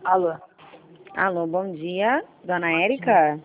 Alô? Alô, bom dia, dona Érica?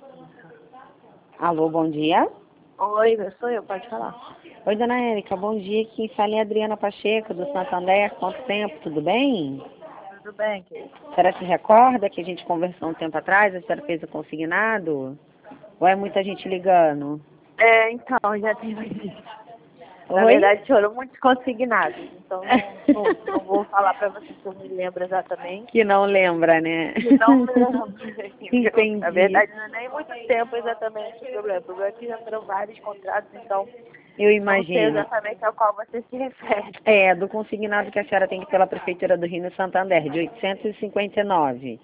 Alô, bom dia. Oi, sou eu, pode falar. Oi, dona Érica, bom dia. Quem fala é a Adriana Pacheco, do Santander. Quanto tempo, tudo bem? Tudo bem, querido? A senhora se recorda que a gente conversou um tempo atrás? A senhora fez o consignado? Ou é muita gente ligando? Então, já tem mais isso. Na Oi? verdade, foram muitos consignados, então não vou falar pra você se eu me lembro exatamente. Que não lembra, né? E não me lembro. Entendi. Na verdade, não é nem muito tempo exatamente o problema. O problema é que já foram vários contratos, então Eu não sei imagino. exatamente ao qual você se refere. É, do consignado que a senhora tem pela Prefeitura do Rio no Santander, de 859.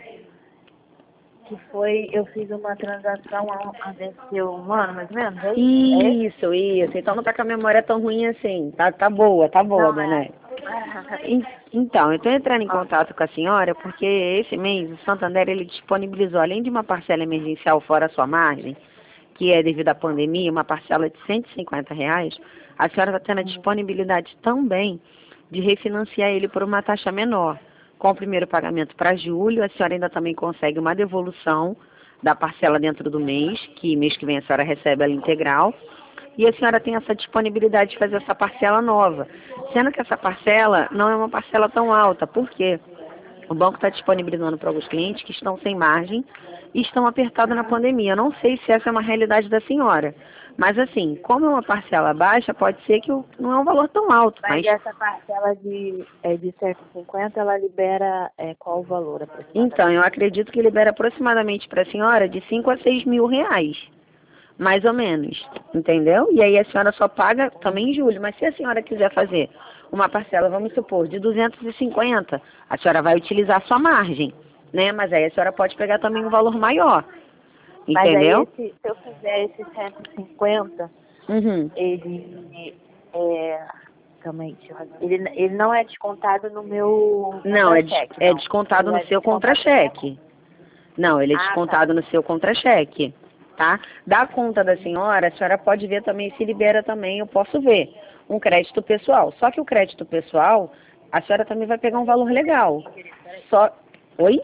Que foi, eu fiz uma transação há desse um ano, mais ou menos, é isso? Isso. Então não tá com a memória tão ruim assim. Tá boa, Não, dona Érica. é. Então, eu estou entrando em contato com a senhora porque esse mês o Santander ele disponibilizou, além de uma parcela emergencial fora a sua margem, que é devido à pandemia, uma parcela de R$ 150, a senhora está tendo a disponibilidade também de refinanciar ele por uma taxa menor. Com o primeiro pagamento para julho, a senhora ainda também consegue uma devolução da parcela dentro do mês, que mês que vem a senhora recebe ela integral, e a senhora tem essa disponibilidade de fazer essa parcela nova, sendo que essa parcela não é uma parcela tão alta. Por quê? O banco está disponibilizando para alguns clientes que estão sem margem e estão apertados na pandemia. Eu não sei se essa é uma realidade da senhora, mas assim, como é uma parcela baixa, pode ser que não é um valor tão alto, Mas essa parcela de 150, ela libera qual o valor aproximadamente? Então, eu acredito que libera aproximadamente para a senhora de 5 a 6 mil reais. Mais ou menos, entendeu? E aí a senhora só paga também em julho. Mas se a senhora quiser fazer uma parcela, vamos supor, de 250, a senhora vai utilizar a sua margem, né? Mas aí a senhora pode pegar também um valor maior, Mas aí, entendeu? se eu fizer esse 150, Uhum. ele também, ele não é descontado no meu Não, contra-cheque, é não. descontado Ele no é seu descontado contra-cheque. Não, ele é Ah, tá. descontado no seu contra-cheque, tá? Da conta da senhora, a senhora pode ver também se libera também, eu posso ver, um crédito pessoal. Só que o crédito pessoal, a senhora também vai pegar um valor legal. Só... Oi?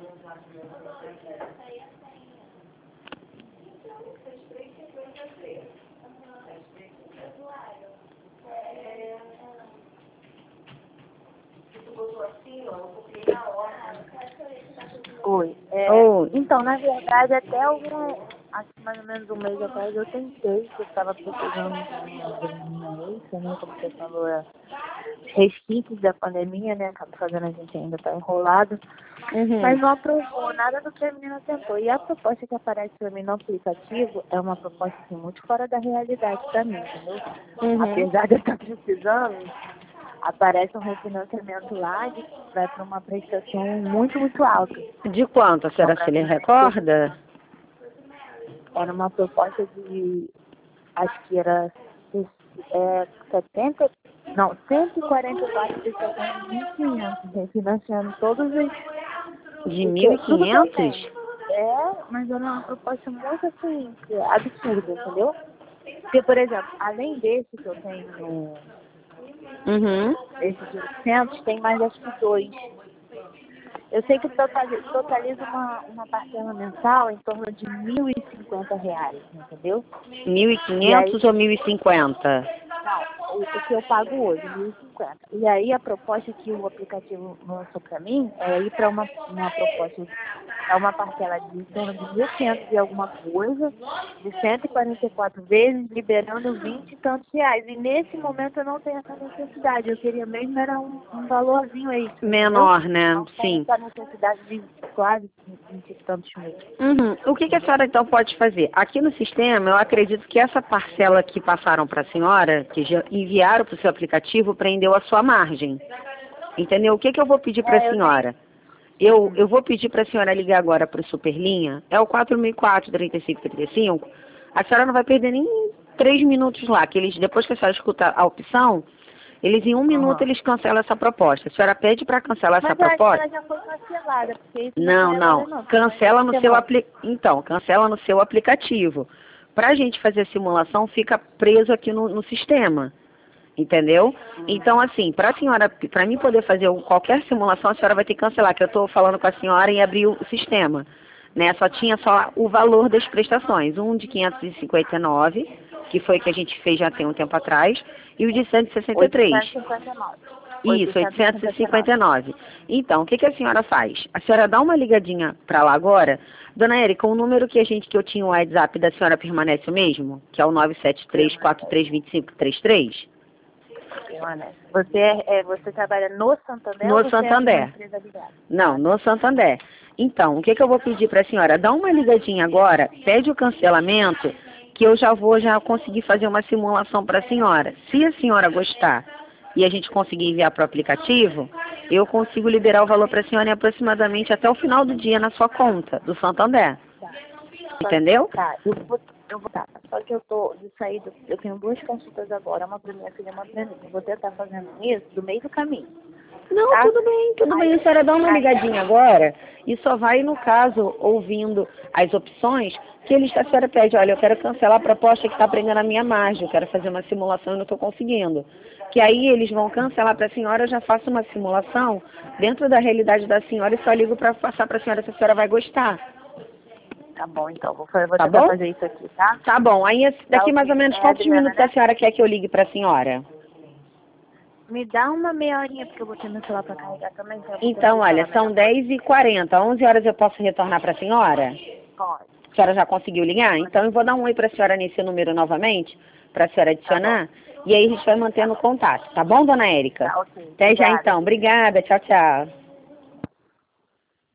Oi. Oi. Então, na verdade, até acho que mais ou menos um mês atrás eu tentei, que eu estava precisando de uma extra, né? Como você falou, resquícios da pandemia, né? Acaba fazendo a gente ainda estar enrolado. Mas Uhum. não aprovou nada do que a menina tentou. E a proposta que aparece para mim no aplicativo é uma proposta assim, muito fora da realidade para mim, entendeu? Uhum. Apesar de eu estar precisando, aparece um refinanciamento lá que vai para uma prestação muito, muito alta. De quanto? A senhora se lhe recorda? Era uma proposta acho que era 70, não, 144 prestações de 1.500, refinanciando todos De tudo que eu 1.500? tenho. Mas era uma proposta muito assim, absurda, entendeu? Porque, por exemplo, além desse que eu tenho Uhum. esse de 800, tem mais acho que dois. Eu sei que totaliza uma parcela mensal em torno de R$ 1.050, entendeu? E aí, 1.500 ou 1.050? não, o que eu pago hoje, 1.050. E aí a proposta que o aplicativo lançou para mim é ir para uma proposta, é uma parcela de em torno de 1.500 e alguma coisa, de 144 vezes, liberando 20 e tantos reais. E nesse momento eu não tenho essa necessidade. Eu queria mesmo era um valorzinho aí, entendeu? Menor, né? Não tenho Sim. essa necessidade de quase 20 e tantos mil. Uhum. O que a senhora então pode fazer? Aqui no sistema, eu acredito que essa parcela que passaram para a senhora, que já enviaram para o seu aplicativo, prendeu a sua margem. Entendeu? O que eu vou pedir para a Eu tenho. senhora? Eu vou pedir para a senhora ligar agora para o Superlinha, é o 4004-3535. A senhora não vai perder nem 3 minutos lá, que eles, depois que a senhora escuta a opção, eles em 1 minuto Aham. eles cancelam essa proposta. A senhora pede para cancelar essa Mas eu acho que proposta? ela já foi cancelada, porque isso não Não, foi agora não. não. Foi mais Cancela essa no seu semana. Então, cancela no seu aplicativo. Para a gente fazer a simulação, fica preso aqui no sistema. Entendeu? Então, assim, para a senhora, para mim poder fazer qualquer simulação, a senhora vai ter que cancelar, que eu estou falando com a senhora e abrir o sistema. Né? Só tinha só o valor das prestações, um de 559, que foi que a gente fez já tem um tempo atrás, e o de 163. 859. Isso, 859. Então, o que a senhora faz? A senhora dá uma ligadinha para lá agora. Dona Érica, o número que eu tinha o WhatsApp da senhora permanece o mesmo? Que é o 973432533? Você trabalha no Santander No ou você Santander. é uma empresa ligada? Não, no Santander. Então, o que eu vou pedir para a senhora? Dá uma ligadinha agora, pede o cancelamento, que eu já vou conseguir fazer uma simulação para a senhora. Se a senhora gostar e a gente conseguir enviar para o aplicativo, eu consigo liberar o valor para a senhora em aproximadamente até o final do dia na sua conta do Santander. Tá. Entendeu? Tá, tá. Só que eu tô de saída, eu tenho duas consultas agora, uma para minha filha e uma para mim. Eu vou tentar fazendo isso do meio do caminho. Não, Tá? tudo bem. A senhora dá uma ligadinha agora e só vai, no caso, ouvindo as opções que a senhora pede, olha, eu quero cancelar a proposta que está prendendo a minha margem, eu quero fazer uma simulação e não estou conseguindo. Que aí eles vão cancelar para a senhora, eu já faço uma simulação dentro da realidade da senhora e só ligo para passar para a senhora se a senhora vai gostar. Tá bom, então, vou Tá tentar bom? fazer isso aqui, tá? Tá bom, aí daqui mais ou menos quantos Adriana, minutos né? a senhora quer que eu ligue para a senhora? Me dá uma meia horinha, porque eu vou ter meu celular para carregar também. Então, Então, olha, são 10h40, 11 horas eu posso retornar para a senhora? Pode. A senhora já conseguiu ligar? Então eu vou dar um oi para a senhora nesse número novamente, para a senhora adicionar, e aí a gente vai mantendo o contato. Tá bom, dona Érica? Tá, ok. Até já Obrigada. então. Obrigada. Tchau, tchau.